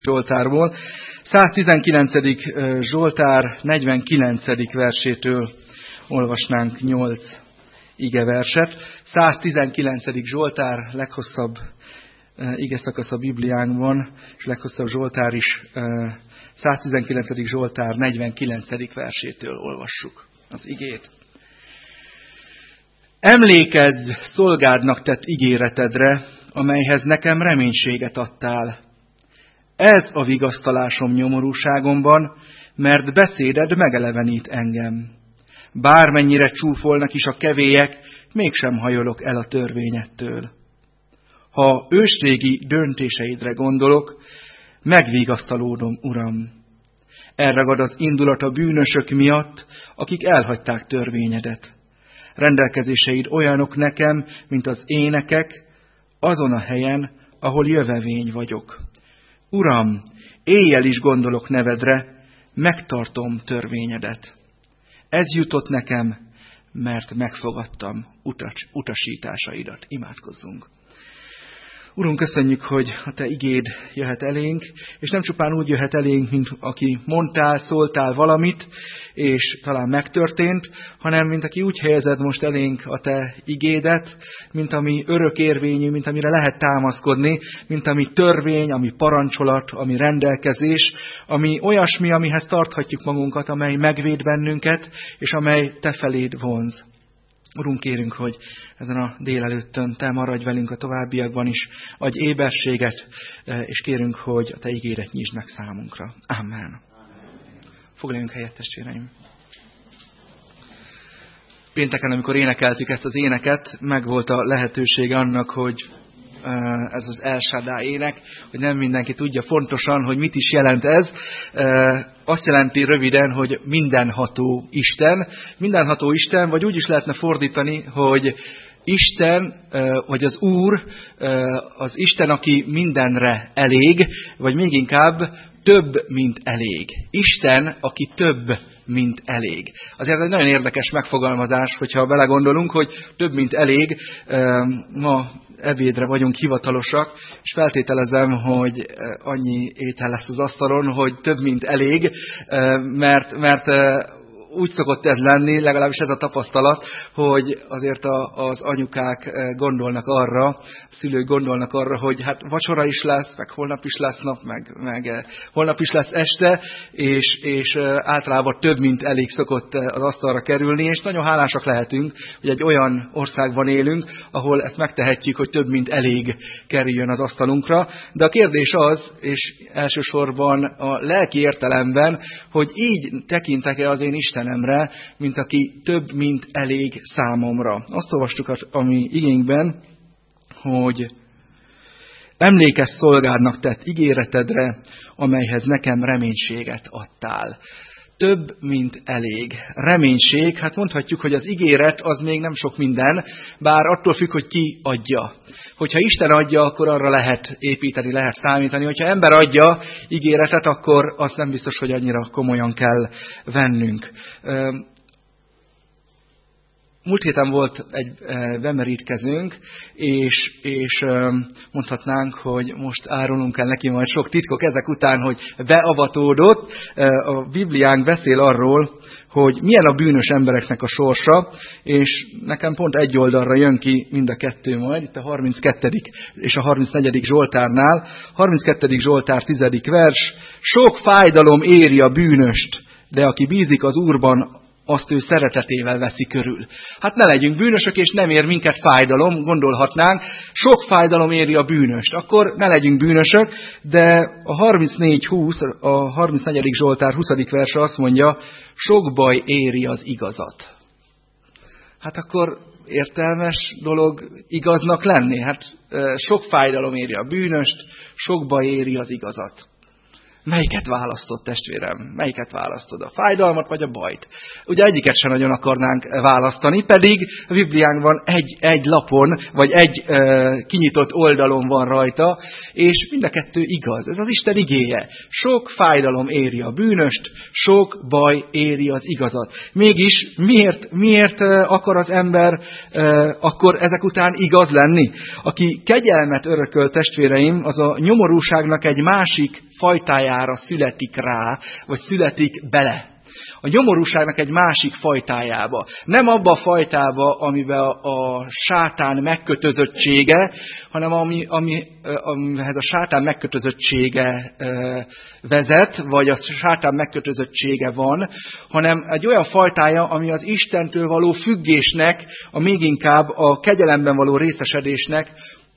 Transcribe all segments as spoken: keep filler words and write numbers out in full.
Zsoltárból. száztizenkilencedik Zsoltár negyvenkilencedik versétől olvasnánk nyolc igeverset. száztizenkilencedik Zsoltár leghosszabb igeszakasz a Bibliánkban, és leghosszabb Zsoltár is. száztizenkilencedik Zsoltár negyvenkilencedik versétől olvassuk az igét. Emlékezz szolgádnak tett ígéretedre, amelyhez nekem reménységet adtál. Ez a vigasztalásom nyomorúságomban, mert beszéded megelevenít engem. Bármennyire csúfolnak is a kevélyek, mégsem hajolok el a törvényettől. Ha ősrégi döntéseidre gondolok, megvigasztalódom, Uram. Elragad az indulat a bűnösök miatt, akik elhagyták törvényedet. Rendelkezéseid olyanok nekem, mint az énekek, azon a helyen, ahol jövevény vagyok. Uram, éjjel is gondolok nevedre, megtartom törvényedet. Ez jutott nekem, mert megfogadtam utas, utasításaidat. Imádkozzunk. Urunk, köszönjük, hogy a Te igéd jöhet elénk, és nem csupán úgy jöhet elénk, mint aki mondtál, szóltál valamit, és talán megtörtént, hanem mint aki úgy helyezed most elénk a Te igédet, mint ami örökérvényű, mint amire lehet támaszkodni, mint ami törvény, ami parancsolat, ami rendelkezés, ami olyasmi, amihez tarthatjuk magunkat, amely megvéd bennünket, és amely Te feléd vonz. Urunk, kérünk, hogy ezen a délelőttön Te maradj velünk a továbbiakban is, adj éberséget, és kérünk, hogy a Te ígéret nyisd meg számunkra. Amen. Foglaljunk helyet, testvéreim. Pénteken, amikor énekeltük ezt az éneket, megvolt a lehetősége annak, hogy ez az El Shaddai ének, hogy nem mindenki tudja pontosan, hogy mit is jelent ez. Azt jelenti röviden, hogy mindenható Isten. Mindenható Isten, vagy úgy is lehetne fordítani, hogy Isten, vagy az Úr, az Isten, aki mindenre elég, vagy még inkább több, mint elég. Isten, aki több, mint elég. Azért egy nagyon érdekes megfogalmazás, hogyha belegondolunk, hogy több, mint elég. Ma ebédre vagyunk hivatalosak, és feltételezem, hogy annyi étel lesz az asztalon, hogy több, mint elég, mert, mert úgy szokott ez lenni, legalábbis ez a tapasztalat, hogy azért a, az anyukák gondolnak arra, a szülők gondolnak arra, hogy hát vacsora is lesz, meg holnap is lesz nap, meg, meg holnap is lesz este, és, és általában több, mint elég szokott az asztalra kerülni, és nagyon hálásak lehetünk, hogy egy olyan országban élünk, ahol ezt megtehetjük, hogy több, mint elég kerüljön az asztalunkra. De a kérdés az, és elsősorban a lelki értelemben, hogy így tekintek-e az én Isten Istenemre, mint aki több, mint elég számomra. Azt olvastuk a mi igénkben, hogy emlékezz szolgádnak tett ígéretedre, amelyhez nekem reménységet adtál. Több, mint elég. Reménység, hát mondhatjuk, hogy az ígéret az még nem sok minden, bár attól függ, hogy ki adja. Hogyha Isten adja, akkor arra lehet építeni, lehet számítani. Hogyha ember adja ígéretet, akkor azt nem biztos, hogy annyira komolyan kell vennünk. Múlt héten volt egy bemerítkezőnk, és, és mondhatnánk, hogy most árulunk el neki majd sok titkok ezek után, hogy beavatódott. A Bibliánk beszél arról, hogy milyen a bűnös embereknek a sorsa, és nekem pont egy oldalra jön ki mind a kettő majd, itt a harminckettedik és a harmincnegyedik Zsoltárnál. harminckettedik Zsoltár tizedik vers, sok fájdalom éri a bűnöst, de aki bízik az Úrban, azt ő szeretetével veszi körül. Hát ne legyünk bűnösök, és nem ér minket fájdalom, gondolhatnánk. Sok fájdalom éri a bűnöst. Akkor ne legyünk bűnösök, de a harmincnégy húsz, a harmincnegyedik Zsoltár huszadik verse azt mondja, sok baj éri az igazat. Hát akkor értelmes dolog igaznak lenni. Hát sok fájdalom éri a bűnöst, sok baj éri az igazat. Melyiket választod, testvérem? Melyiket választod? A fájdalmat vagy a bajt? Ugye egyiket sem nagyon akarnánk választani, pedig a Bibliánkban egy, egy lapon, vagy egy e, kinyitott oldalon van rajta, és mind a kettő igaz. Ez az Isten igéje. Sok fájdalom éri a bűnöst, sok baj éri az igazat. Mégis miért, miért akar az ember e, akkor ezek után igaz lenni? Aki kegyelmet örököl, testvéreim, az a nyomorúságnak egy másik fajtájára születik rá, vagy születik bele. A nyomorúságnak egy másik fajtájába. Nem abba a fajtába, amiben a, a sátán megkötözöttsége, hanem ami, ami, amihez a sátán megkötözöttsége e, vezet, vagy a sátán megkötözöttsége van, hanem egy olyan fajtája, ami az Istentől való függésnek, a még inkább a kegyelemben való részesedésnek,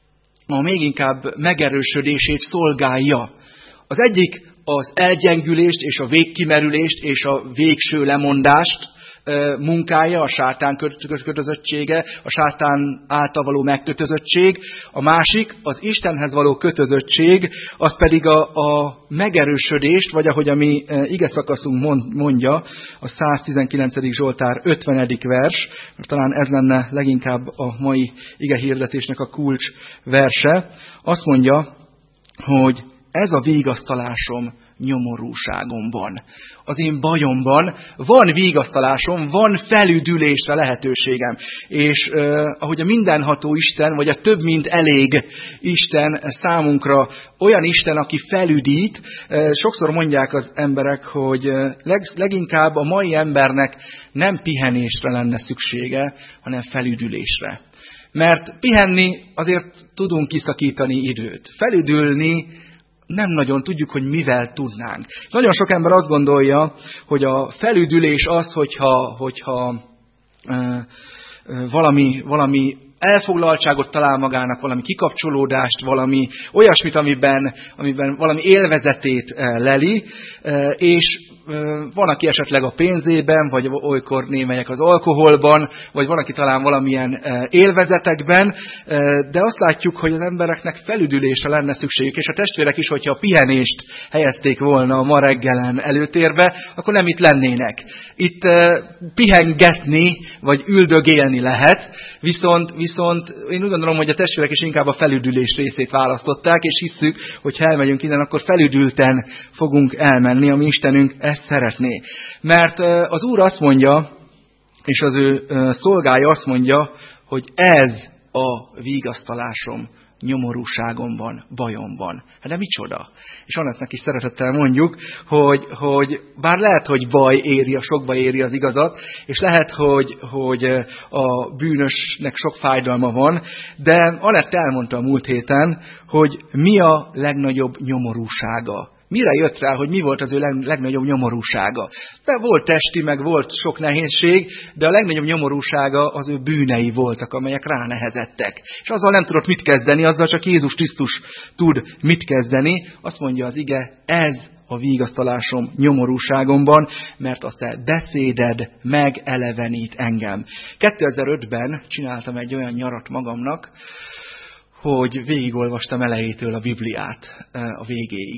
a még inkább megerősödését szolgálja. Az egyik az elgyengülést és a végkimerülést és a végső lemondást munkája, a sátán kötözöttsége, a sátán által való megkötözöttség. A másik, az Istenhez való kötözöttség, az pedig a, a megerősödést, vagy ahogy a mi igeszakaszunk mondja, a száztizenkilencedik Zsoltár ötvenedik vers, talán ez lenne leginkább a mai igehirdetésnek a kulcs verse, azt mondja, hogy ez a vigasztalásom nyomorúságomban. Az én bajomban van vigasztalásom, van felüdülésre lehetőségem. És eh, ahogy a mindenható Isten, vagy a több mint elég Isten számunkra olyan Isten, aki felüdít, eh, sokszor mondják az emberek, hogy leg, leginkább a mai embernek nem pihenésre lenne szüksége, hanem felüdülésre. Mert pihenni azért tudunk kiszakítani időt. Felüdülni nem nagyon tudjuk, hogy mivel tudnánk. Nagyon sok ember azt gondolja, hogy a felüdülés az, hogyha, hogyha e, valami, valami elfoglaltságot talál magának, valami kikapcsolódást, valami olyasmit, amiben, amiben valami élvezetét leli, és van, aki esetleg a pénzében, vagy olykor némelyek az alkoholban, vagy van, aki talán valamilyen élvezetekben, de azt látjuk, hogy az embereknek felüdülésre lenne szükségük, és a testvérek is, hogyha a pihenést helyezték volna ma reggelen előtérbe, akkor nem itt lennének. Itt pihengetni, vagy üldögélni lehet, viszont, viszont én úgy gondolom, hogy a testvérek is inkább a felüdülés részét választották, és hisszük, hogy ha elmegyünk innen, akkor felüdülten fogunk elmenni, ami Istenünk ezt szeretné. Mert az Úr azt mondja, és az ő szolgája azt mondja, hogy ez a vigasztalásom nyomorúságomban, bajomban. Hát de micsoda? És annak is szeretettel mondjuk, hogy, hogy bár lehet, hogy baj éri, a sok baj éri az igazat, és lehet, hogy, hogy a bűnösnek sok fájdalma van, de Anett elmondta a múlt héten, hogy mi a legnagyobb nyomorúsága. Mire jött rá, hogy mi volt az ő legnagyobb nyomorúsága? De volt testi, meg volt sok nehézség, de a legnagyobb nyomorúsága az ő bűnei voltak, amelyek ránehezettek. És azzal nem tudott mit kezdeni, azzal csak Jézus Krisztus tud mit kezdeni. Azt mondja az ige, ez a vigasztalásom nyomorúságomban, mert azt a beszéded megelevenít engem. kétezer-ötben csináltam egy olyan nyarat magamnak, hogy végigolvastam elejétől a Bibliát a végéig.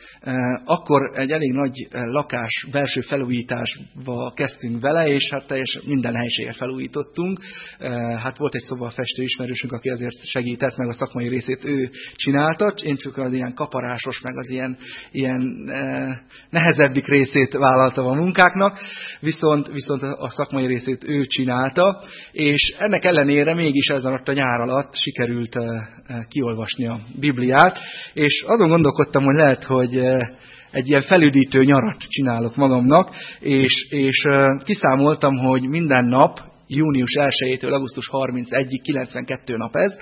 Akkor egy elég nagy lakás, belső felújításba kezdtünk vele, és hát teljesen minden helyiséget felújítottunk. Hát volt egy szobafestő ismerősünk, aki azért segített, meg a szakmai részét ő csinálta. Én csak az ilyen kaparásos, meg az ilyen, ilyen nehezebbik részét vállaltam a munkáknak, viszont, viszont a szakmai részét ő csinálta, és ennek ellenére mégis ezen ott a nyár alatt sikerült kiolvasni a Bibliát, és azon gondolkodtam, hogy lehet, hogy egy ilyen felüdítő nyarat csinálok magamnak, és, és kiszámoltam, hogy minden nap, június elsejétől augusztus harmincegyig, kilencvenkettő nap ez,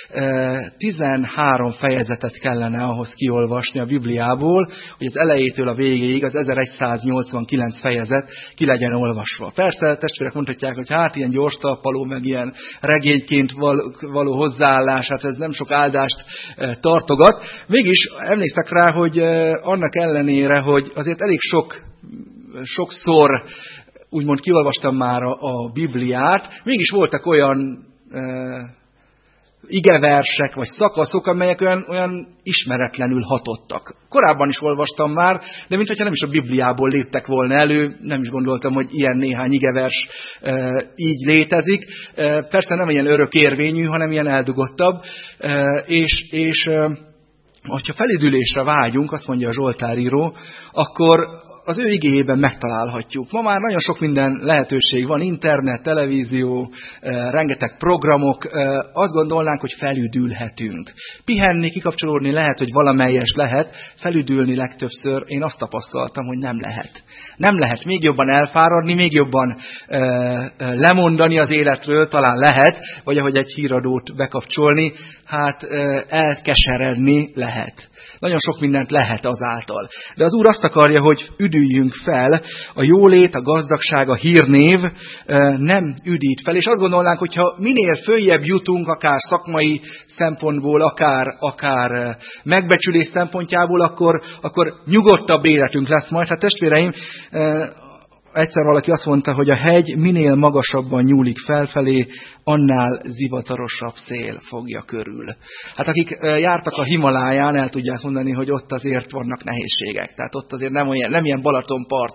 tizenhárom fejezetet kellene ahhoz kiolvasni a Bibliából, hogy az elejétől a végéig az ezerszáznyolcvankilenc fejezet ki legyen olvasva. Persze, testvérek mondhatják, hogy hát ilyen gyors talpaló, meg ilyen regényként való hozzáállás, hát ez nem sok áldást tartogat. Mégis emlékszek rá, hogy annak ellenére, hogy azért elég sok, sokszor úgymond kiolvastam már a, a Bibliát, mégis voltak olyan e, igeversek, vagy szakaszok, amelyek olyan, olyan ismeretlenül hatottak. Korábban is olvastam már, de mintha nem is a Bibliából léptek volna elő, nem is gondoltam, hogy ilyen néhány igevers e, így létezik. E, persze nem ilyen örökérvényű, hanem ilyen eldugottabb, e, és, és e, hogyha felüdülésre vágyunk, azt mondja a Zsoltáríró, akkor az ő igéjében megtalálhatjuk. Ma már nagyon sok minden lehetőség van, internet, televízió, rengeteg programok. Azt gondolnánk, hogy felüdülhetünk. Pihenni, kikapcsolódni lehet, hogy valamelyes lehet, felüdülni legtöbbször én azt tapasztaltam, hogy nem lehet. Nem lehet még jobban elfáradni, még jobban lemondani az életről, talán lehet, vagy ahogy egy híradót bekapcsolni, hát elkeseredni lehet. Nagyon sok mindent lehet azáltal. De az Úr azt akarja, hogy üdüljünk fel, a jólét, a gazdagság, a hírnév nem üdít fel, és azt gondolnánk, hogyha minél följebb jutunk, akár szakmai szempontból, akár, akár megbecsülés szempontjából, akkor, akkor nyugodtabb életünk lesz majd. Hát testvéreim, egyszer valaki azt mondta, hogy a hegy minél magasabban nyúlik felfelé, annál zivatarosabb szél fogja körül. Hát akik jártak a Himaláján, el tudják mondani, hogy ott azért vannak nehézségek. Tehát ott azért nem, olyan, nem ilyen Balatonpart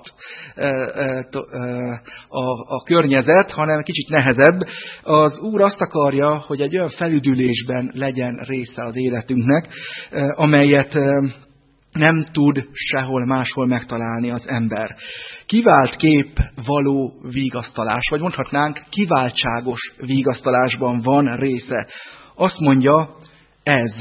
a, a környezet, hanem kicsit nehezebb. Az Úr azt akarja, hogy egy olyan felüdülésben legyen része az életünknek, amelyet nem tud sehol máshol megtalálni az ember. Kivált kép való vigasztalás, vagy mondhatnánk, kiváltságos vigasztalásban van része. Azt mondja, ez,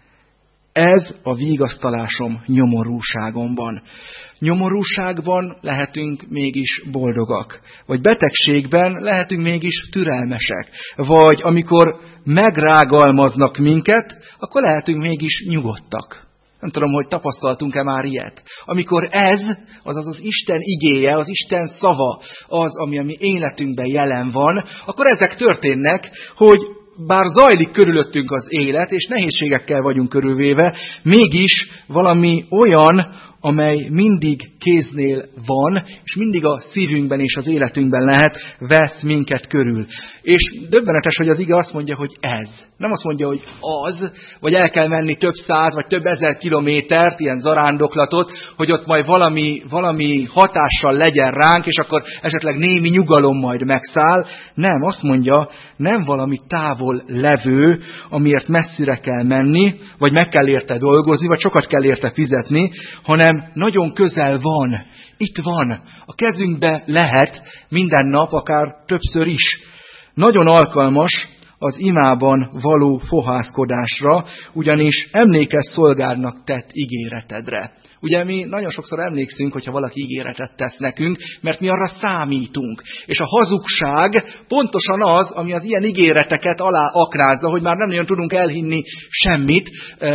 ez a vigasztalásom nyomorúságomban. Nyomorúságban lehetünk mégis boldogak, vagy betegségben lehetünk mégis türelmesek, vagy amikor megrágalmaznak minket, akkor lehetünk mégis nyugodtak. Nem tudom, hogy tapasztaltunk-e már ilyet. Amikor ez, azaz az Isten igéje, az Isten szava, az, ami a mi életünkben jelen van, akkor ezek történnek, hogy bár zajlik körülöttünk az élet, és nehézségekkel vagyunk körülvéve, mégis valami olyan, amely mindig kéznél van, és mindig a szívünkben és az életünkben lehet, vesz minket körül. És döbbenetes, hogy az ige azt mondja, hogy ez. Nem azt mondja, hogy az, vagy el kell menni több száz, vagy több ezer kilométert, ilyen zarándoklatot, hogy ott majd valami, valami hatással legyen ránk, és akkor esetleg némi nyugalom majd megszáll. Nem, azt mondja, nem valami távol levő, amiért messzire kell menni, vagy meg kell érte dolgozni, vagy sokat kell érte fizetni, hanem nagyon közel van, itt van, a kezünkbe lehet minden nap, akár többször is. Nagyon alkalmas az imában való fohászkodásra, ugyanis emlékezz szolgádnak tett ígéretedre. Ugye mi nagyon sokszor emlékszünk, hogyha valaki ígéretet tesz nekünk, mert mi arra számítunk. És a hazugság pontosan az, ami az ilyen ígéreteket alá akrázza, hogy már nem nagyon tudunk elhinni semmit.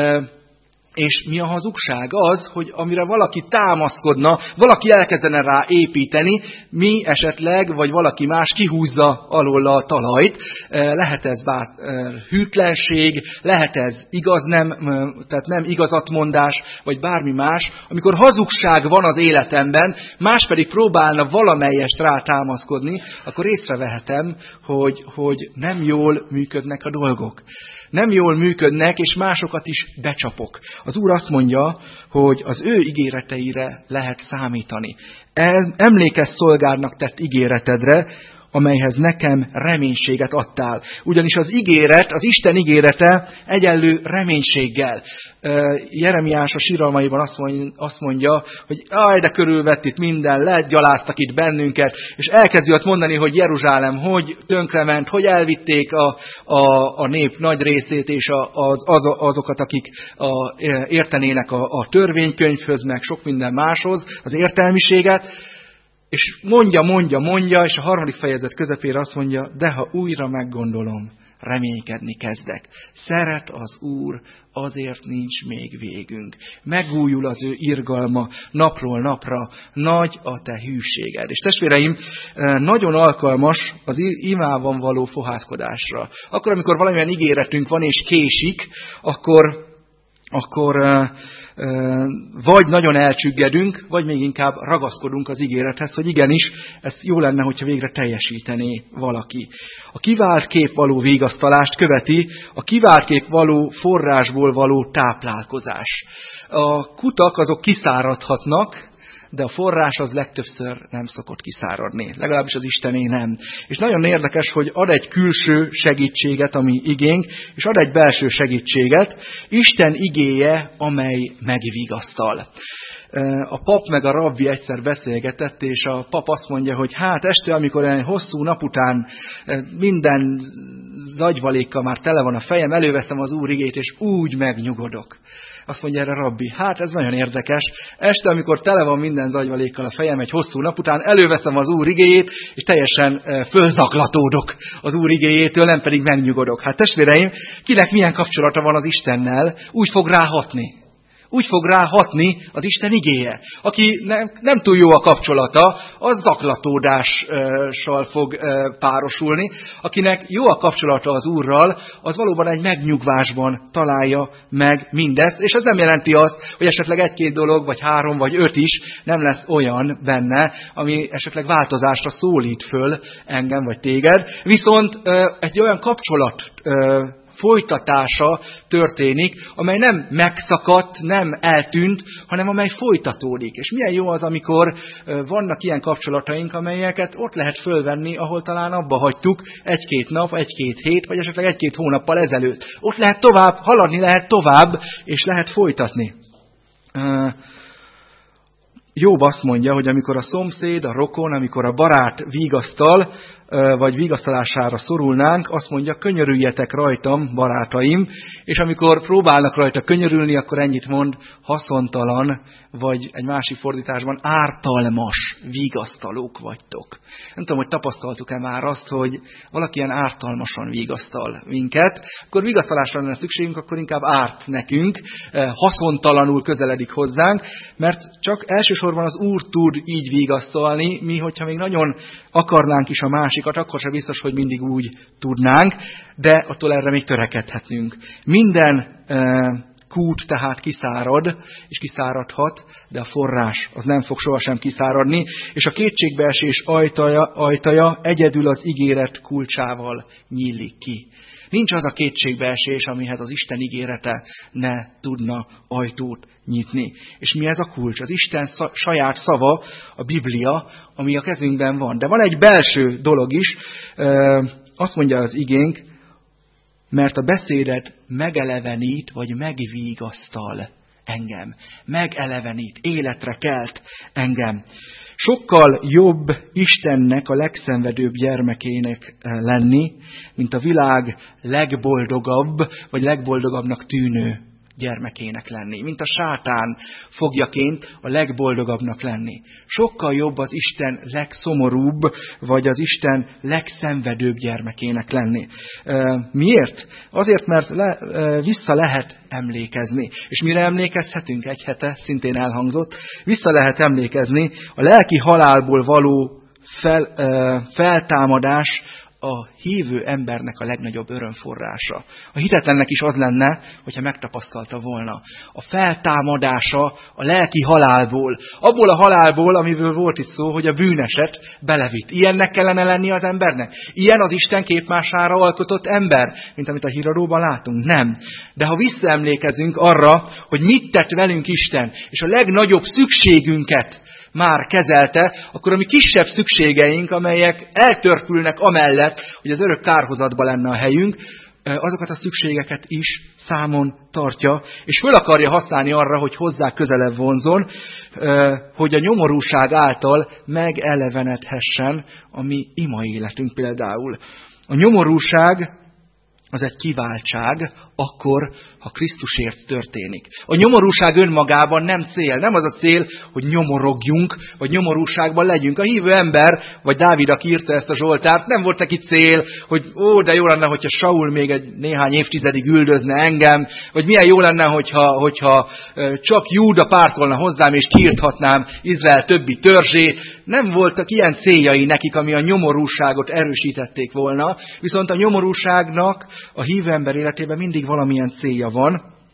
És mi a hazugság? Az, hogy amire valaki támaszkodna, valaki elkezdene rá építeni, mi esetleg, vagy valaki más kihúzza alól a talajt. Lehet ez bár hűtlenség, lehet ez igaz nem, tehát nem igazatmondás, vagy bármi más. Amikor hazugság van az életemben, más pedig próbálna valamelyest rá támaszkodni, akkor észrevehetem, hogy, hogy nem jól működnek a dolgok. Nem jól működnek, és másokat is becsapok. Az Úr azt mondja, hogy az ő ígéreteire lehet számítani. Emlékezz szolgádnak tett ígéretedre, amelyhez nekem reménységet adtál. Ugyanis az ígéret, az Isten ígérete egyenlő reménységgel. Jeremiás a síralmaiban azt mondja, hogy aj, de körülvett itt minden, legyaláztak itt bennünket, és elkezdi ott mondani, hogy Jeruzsálem hogy tönkrement, hogy elvitték a, a, a nép nagy részét, és a, az, az, azokat, akik a, értenének a, a törvénykönyvhöz, meg sok minden máshoz, az értelmiséget. És mondja, mondja, mondja, és a harmadik fejezet közepére azt mondja, de ha újra meggondolom, reménykedni kezdek. Szeret az Úr, azért nincs még végünk. Megújul az ő irgalma napról napra, nagy a te hűséged. És testvéreim, nagyon alkalmas az imában való fohászkodásra. Akkor, amikor valamilyen ígéretünk van és késik, akkor akkor vagy nagyon elcsüggedünk, vagy még inkább ragaszkodunk az ígérethez, hogy igenis, ez jó lenne, hogyha végre teljesítené valaki. A kivált kép való vigasztalást követi a kivált kép való forrásból való táplálkozás. A kutak azok kiszáradhatnak, de a forrás az legtöbbször nem szokott kiszáradni. Legalábbis az Istené nem. És nagyon érdekes, hogy ad egy külső segítséget, ami igénk, és ad egy belső segítséget. Isten igéje, amely megvigasztal. A pap meg a rabbi egyszer beszélgetett, és a pap azt mondja, hogy hát este, amikor egy hosszú nap után minden zagyvalékkal már tele van a fejem, előveszem az Úr igét, és úgy megnyugodok. Azt mondja erre rabbi, hát ez nagyon érdekes. Este, amikor tele van minden zagyvalékkal a fejem egy hosszú nap után, előveszem az Úr igéjét, és teljesen fölzaklatódok az Úr igéjétől, nem pedig megnyugodok. Hát testvéreim, kinek milyen kapcsolata van az Istennel, úgy fog ráhatni. Úgy fog ráhatni az Isten igéje. Aki nem, nem túl jó a kapcsolata, az zaklatódással fog párosulni. Akinek jó a kapcsolata az Úrral, az valóban egy megnyugvásban találja meg mindezt. És ez nem jelenti azt, hogy esetleg egy-két dolog, vagy három, vagy öt is nem lesz olyan benne, ami esetleg változásra szólít föl engem, vagy téged. Viszont egy olyan kapcsolat folytatása történik, amely nem megszakadt, nem eltűnt, hanem amely folytatódik. És milyen jó az, amikor vannak ilyen kapcsolataink, amelyeket ott lehet fölvenni, ahol talán abba hagytuk egy-két nap, egy-két hét, vagy esetleg egy-két hónappal ezelőtt. Ott lehet tovább, haladni lehet tovább, és lehet folytatni. Jobb azt mondja, hogy amikor a szomszéd, a rokon, amikor a barát vigasztal, vagy vigasztalására szorulnánk, azt mondja, könyörüljetek rajtam, barátaim, és amikor próbálnak rajta könyörülni, akkor ennyit mond, haszontalan, vagy egy másik fordításban ártalmas vigasztalók vagytok. Nem tudom, hogy tapasztaltuk-e már azt, hogy valaki ilyen ártalmasan vigasztal minket, akkor vigasztalásra lenne szükségünk, akkor inkább árt nekünk, haszontalanul közeledik hozzánk, mert csak elsősorban az Úr tud így vigasztalni, mi, hogyha még nagyon akarnánk is a másik, akkor sem biztos, hogy mindig úgy tudnánk, de attól erre még törekedhetünk. Minden e, kút tehát kiszárad, és kiszáradhat, de a forrás az nem fog sohasem kiszáradni, és a kétségbeesés ajtaja, ajtaja egyedül az ígéret kulcsával nyílik ki. Nincs az a kétségbeesés, amihez az Isten ígérete ne tudna ajtót nyitni. És mi ez a kulcs? Az Isten saját szava, a Biblia, ami a kezünkben van. De van egy belső dolog is, azt mondja az igénk, mert a beszédet megelevenít, vagy megvigasztal engem. Megelevenít, életre kelt engem. Sokkal jobb Istennek a legszenvedőbb gyermekének lenni, mint a világ legboldogabb, vagy legboldogabbnak tűnő gyermekének lenni. Mint a sátán fogjaként a legboldogabbnak lenni. Sokkal jobb az Isten legszomorúbb, vagy az Isten legszenvedőbb gyermekének lenni. Miért? Azért, mert le, vissza lehet emlékezni. És mire emlékezhetünk? Egy hete szintén elhangzott. Vissza lehet emlékezni a lelki halálból való fel, feltámadás, a hívő embernek a legnagyobb örömforrása. A hitetlennek is az lenne, hogyha megtapasztalta volna. A feltámadása a lelki halálból. Abból a halálból, amiből volt itt szó, hogy a bűneset belevitt. Ilyennek kellene lenni az embernek? Ilyen az Isten képmására alkotott ember, mint amit a híradóban látunk? Nem. De ha visszaemlékezünk arra, hogy mit tett velünk Isten, és a legnagyobb szükségünket már kezelte, akkor a mi kisebb szükségeink, amelyek eltörpülnek amellett, hogy az örök kárhozatban lenne a helyünk, azokat a szükségeket is számon tartja, és föl akarja használni arra, hogy hozzá közelebb vonzon, hogy a nyomorúság által megelevenedhessen a mi ima életünk például. A nyomorúság az egy kiváltság, akkor, ha Krisztusért történik. A nyomorúság önmagában nem cél. Nem az a cél, hogy nyomorogjunk, vagy nyomorúságban legyünk. A hívő ember, vagy Dávid, aki írta ezt a Zsoltárt, nem volt neki cél, hogy ó, de jó lenne, hogyha Saul még egy néhány évtizedig üldözne engem, vagy milyen jó lenne, hogyha, hogyha csak Júda pártolna hozzám, és kiirthatnám Izrael többi törzsét. Nem voltak ilyen céljai nekik, ami a nyomorúságot erősítették volna, viszont a nyomorúságnak a hívő ember életében mindig valamilyen célja van,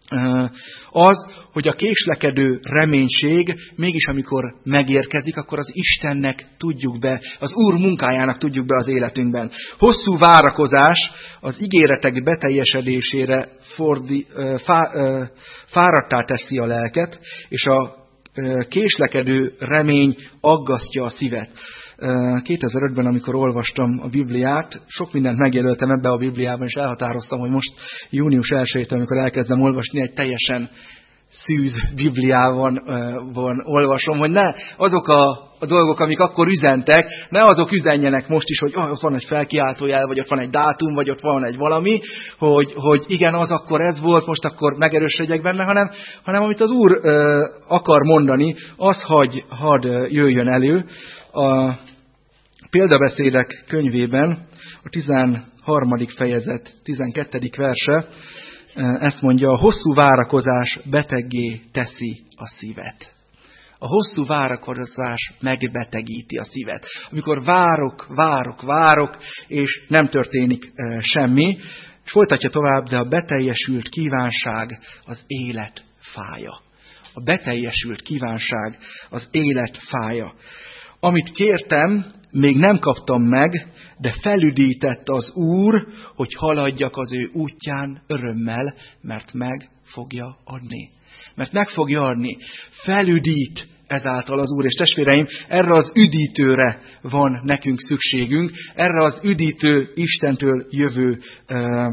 az, hogy a késlekedő reménység mégis amikor megérkezik, akkor az Istennek tudjuk be, az Úr munkájának tudjuk be az életünkben. Hosszú várakozás az ígéretek beteljesedésére fordi, fá, fáradtá teszi a lelket, és a késlekedő remény aggasztja a szívet. kétezer-ötben, amikor olvastam a Bibliát, sok mindent megjelöltem ebbe a Bibliában, és elhatároztam, hogy most június elsejétől, amikor elkezdem olvasni, egy teljesen szűz Bibliában van, olvasom, hogy ne azok a, a dolgok, amik akkor üzentek, ne azok üzenjenek most is, hogy oh, ott van egy felkiáltójel, vagy ott van egy dátum, vagy ott van egy valami, hogy, hogy igen, az akkor ez volt, most akkor megerősödjek benne, hanem, hanem amit az Úr ö, akar mondani, az hagy, hadd jöjjön elő. A Példabeszédek könyvében a tizenharmadik fejezet tizenkettedik verse ezt mondja, a hosszú várakozás beteggé teszi a szívet. A hosszú várakozás megbetegíti a szívet. Amikor várok, várok, várok, és nem történik semmi, és folytatja tovább, de a beteljesült kívánság az élet fája. A beteljesült kívánság az élet fája. Amit kértem, még nem kaptam meg, de felüdített az Úr, hogy haladjak az ő útján örömmel, mert meg fogja adni. Mert meg fogja adni. Felüdít ezáltal az Úr. És testvéreim, erre az üdítőre van nekünk szükségünk, erre az üdítő Istentől jövő uh,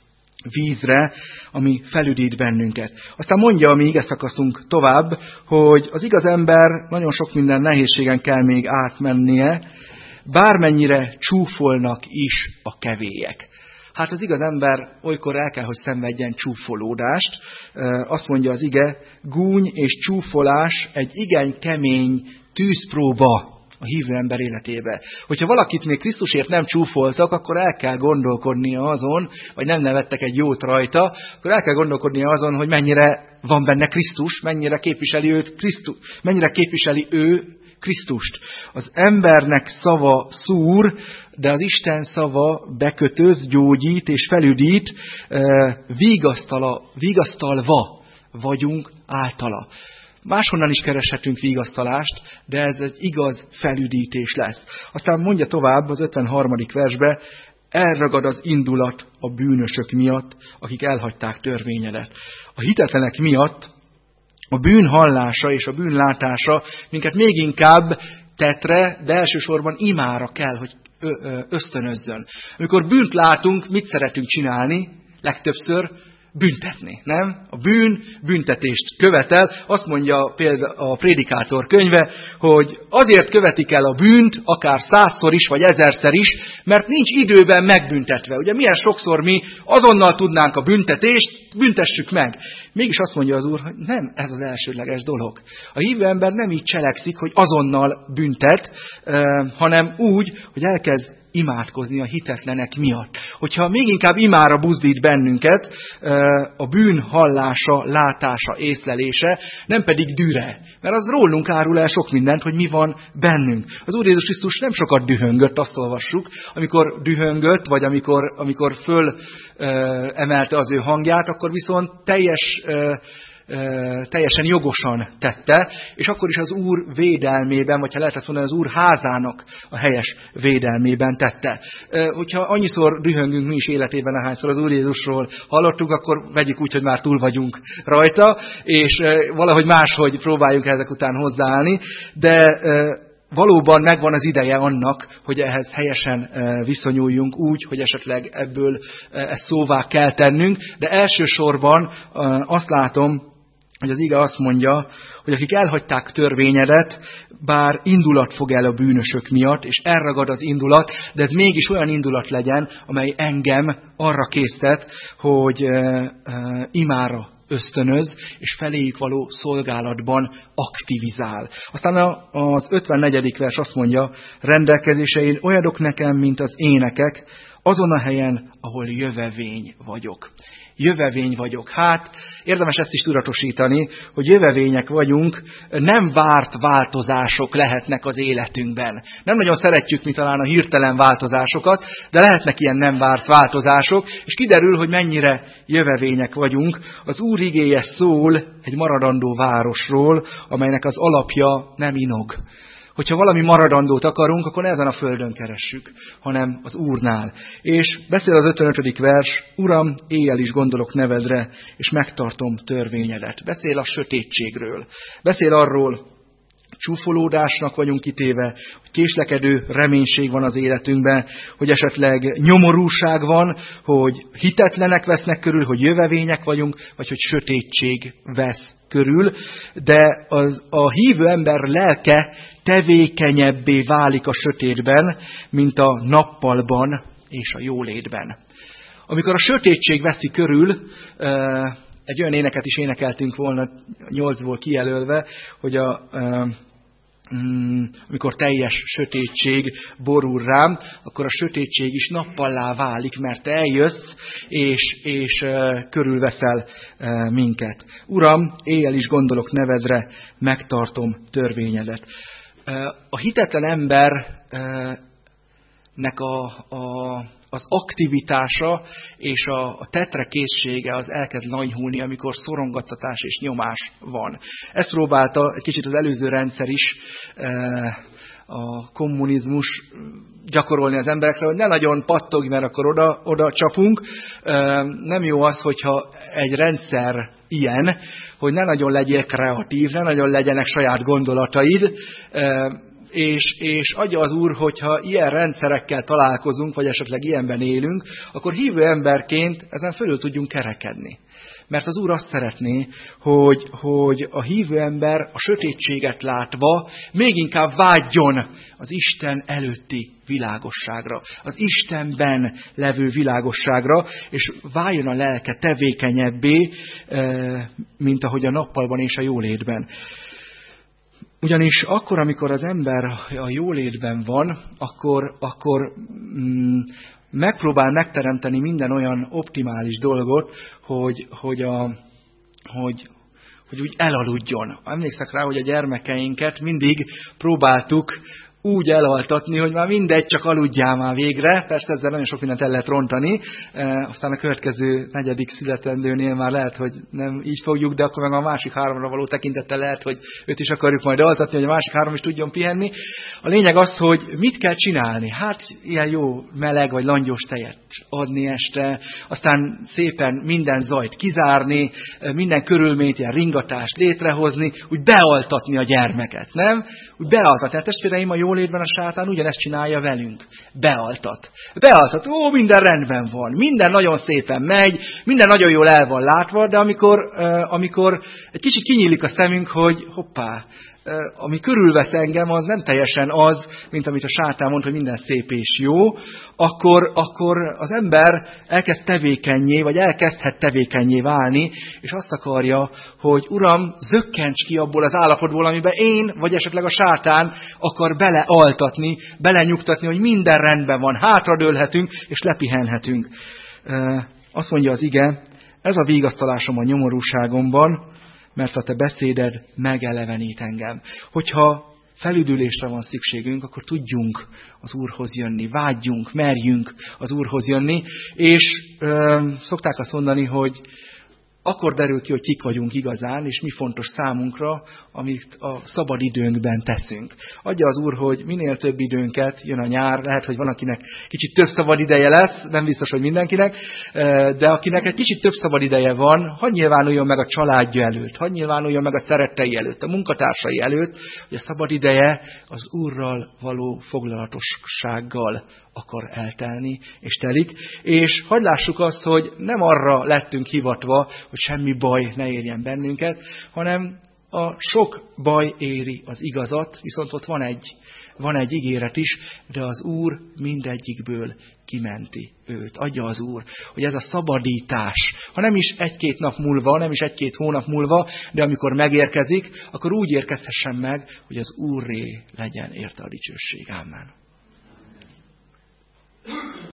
vízre, ami felüdít bennünket. Aztán mondja a mi igeszakaszunk tovább, hogy az igaz ember nagyon sok minden nehézségen kell még átmennie, bármennyire csúfolnak is a kevélyek. Hát az igaz ember olykor el kell, hogy szenvedjen csúfolódást. Azt mondja az ige, gúny és csúfolás egy igen kemény tűzpróba a hívő ember életébe. Hogyha valakit még Krisztusért nem csúfoltak, akkor el kell gondolkodnia azon, vagy nem nevettek egy jót rajta, akkor el kell gondolkodnia azon, hogy mennyire van benne Krisztus, mennyire képviseli őt Krisztus, mennyire képviseli ő Krisztust. Az embernek szava szúr, de az Isten szava bekötöz, gyógyít és felüdít, vigasztalva vagyunk általa. Máshonnan is kereshetünk vigasztalást, de ez egy igaz felüdítés lesz. Aztán mondja tovább az ötvenharmadik versbe, elragad az indulat a bűnösök miatt, akik elhagyták törvényedet. A hitetlenek miatt a bűn hallása és a bűn látása minket még inkább tetre, de elsősorban imára kell, hogy ösztönözzön. Amikor bűnt látunk, mit szeretünk csinálni? Legtöbbször büntetni, nem? A bűn büntetést követel. Azt mondja például a Prédikátor könyve, hogy azért követik el a bűnt, akár százszor is, vagy ezerszer is, mert nincs időben megbüntetve. Ugye milyen sokszor mi azonnal tudnánk a büntetést, büntessük meg. Mégis azt mondja az Úr, hogy nem ez az elsődleges dolog. A hívő ember nem így cselekszik, hogy azonnal büntet, hanem úgy, hogy elkezd imádkozni a hitetlenek miatt. Hogyha még inkább imára buzdít bennünket a bűn hallása, látása, észlelése, nem pedig düre. Mert az rólunk árul el sok mindent, hogy mi van bennünk. Az Úr Jézus Krisztus nem sokat dühöngött, azt olvassuk, amikor dühöngött, vagy amikor, amikor föl emelte az ő hangját, akkor viszont teljes teljesen jogosan tette, és akkor is az Úr védelmében, vagy ha lehet ezt mondani, az Úr házának a helyes védelmében tette. Hogyha annyiszor dühöngünk mi is életében, ahányszor az Úr Jézusról hallottunk, akkor vegyük úgy, hogy már túl vagyunk rajta, és valahogy máshogy próbáljunk ezek után hozzáállni, de valóban megvan az ideje annak, hogy ehhez helyesen viszonyuljunk úgy, hogy esetleg ebből ezt szóvá kell tennünk, de elsősorban azt látom, hogy az ige azt mondja, hogy akik elhagyták törvényedet, bár indulat fog el a bűnösök miatt, és elragad az indulat, de ez mégis olyan indulat legyen, amely engem arra késztet, hogy uh, uh, imára ösztönöz, és feléjük való szolgálatban aktivizál. Aztán az ötvennegyedik vers azt mondja, rendelkezésein olyanok nekem, mint az énekek, azon a helyen, ahol jövevény vagyok. Jövevény vagyok. Hát érdemes ezt is tudatosítani, hogy jövevények vagyunk, nem várt változások lehetnek az életünkben. Nem nagyon szeretjük mi talán a hirtelen változásokat, de lehetnek ilyen nem várt változások, és kiderül, hogy mennyire jövevények vagyunk. Az Úr igéje szól egy maradandó városról, amelynek az alapja nem inog. Hogyha valami maradandót akarunk, akkor ne ezen a földön keressük, hanem az Úrnál. És beszél az ötvenötödik vers, Uram, éjjel is gondolok nevedre, és megtartom törvényedet. Beszél a sötétségről. Beszél arról, csúfolódásnak vagyunk kitéve, hogy késlekedő reménység van az életünkben, hogy esetleg nyomorúság van, hogy hitetlenek vesznek körül, hogy jövevények vagyunk, vagy hogy sötétség vesz körül, de az, a hívő ember lelke tevékenyebbé válik a sötétben, mint a nappalban és a jólétben. Amikor a sötétség veszi körül, egy olyan éneket is énekeltünk volna, nyolcból kijelölve, hogy a, amikor teljes sötétség borul rám, akkor a sötétség is nappallá válik, mert te eljössz, és, és körülveszel minket. Uram, éjjel is gondolok nevedre, megtartom törvényedet. A hitetlen embernek a, a, az aktivitása és a, a tetrekészsége az elkezd lanyhulni, amikor szorongattatás és nyomás van. Ezt próbálta egy kicsit az előző rendszer is, a kommunizmus gyakorolni az emberekre, hogy ne nagyon pattogj, mert akkor oda, oda csapunk. Nem jó az, hogyha egy rendszer ilyen, hogy ne nagyon legyél kreatív, ne nagyon legyenek saját gondolataid, és, és adja az Úr, hogyha ilyen rendszerekkel találkozunk, vagy esetleg ilyenben élünk, akkor hívő emberként ezen fölül tudjunk kerekedni. Mert az Úr azt szeretné, hogy, hogy a hívő ember a sötétséget látva még inkább vágyjon az Isten előtti világosságra, az Istenben levő világosságra, és váljon a lelke tevékenyebbé, mint ahogy a nappalban és a jólétben. Ugyanis akkor, amikor az ember a jólétben van, akkor, akkor mm, megpróbál megteremteni minden olyan optimális dolgot, hogy, hogy, a, hogy, hogy úgy elaludjon. Emlékszek rá, hogy a gyermekeinket mindig próbáltuk úgy elaltatni, hogy már mindegy, csak aludjál már végre. Persze ezzel nagyon sok mindent el lehet rontani. E, aztán a következő negyedik születendőnél már lehet, hogy nem így fogjuk, de akkor meg a másik háromra való tekintettel lehet, hogy őt is akarjuk majd altatni, hogy a másik három is tudjon pihenni. A lényeg az, hogy mit kell csinálni. Hát ilyen jó meleg vagy langyos tejet adni este, aztán szépen minden zajt kizárni, minden körülményt, ilyen ringatást létrehozni, úgy bealtatni a gyermeket, nem? Úgy bealtatni. Hát testvéreim, a jólétben a sátán ugyanezt csinálja velünk. Bealtat. Bealtat. Ó, minden rendben van. Minden nagyon szépen megy, minden nagyon jól el van látva, de amikor, amikor egy kicsit kinyílik a szemünk, hogy hoppá, ami körülvesz engem, az nem teljesen az, mint amit a sátán mond, hogy minden szép és jó, akkor, akkor az ember elkezd tevékennyé, vagy elkezdhet tevékennyé válni, és azt akarja, hogy Uram, zökkents ki abból az állapotból, amiben én, vagy esetleg a sátán akar belealtatni, belenyugtatni, hogy minden rendben van, hátradőlhetünk, és lepihenhetünk. Azt mondja az ige, ez a vigasztalásom a nyomorúságomban, mert a te beszéded megelevenít engem. Hogyha felüdülésre van szükségünk, akkor tudjunk az Úrhoz jönni, vágyjunk, merjünk az Úrhoz jönni, és ö, szokták azt mondani, hogy akkor derül ki, hogy kik vagyunk igazán, és mi fontos számunkra, amit a szabad időnkben teszünk. Adja az Úr, hogy minél több időnket, jön a nyár, lehet, hogy van, akinek kicsit több szabad ideje lesz, nem biztos, hogy mindenkinek, de akinek egy kicsit több szabad ideje van, hadd nyilvánuljon meg a családja előtt, hadd nyilvánuljon meg a szerettei előtt, a munkatársai előtt, hogy a szabad ideje az Úrral való foglalatossággal akar eltelni, és telik. És hadd lássuk azt, hogy nem arra lettünk hivatva, hogy semmi baj ne érjen bennünket, hanem a sok baj éri az igazat, viszont ott van egy, van egy ígéret is, de az Úr mindegyikből kimenti őt. Adja az Úr, hogy ez a szabadítás, ha nem is egy-két nap múlva, nem is egy-két hónap múlva, de amikor megérkezik, akkor úgy érkezhessen meg, hogy az Úrré legyen érte a dicsőség. Amen.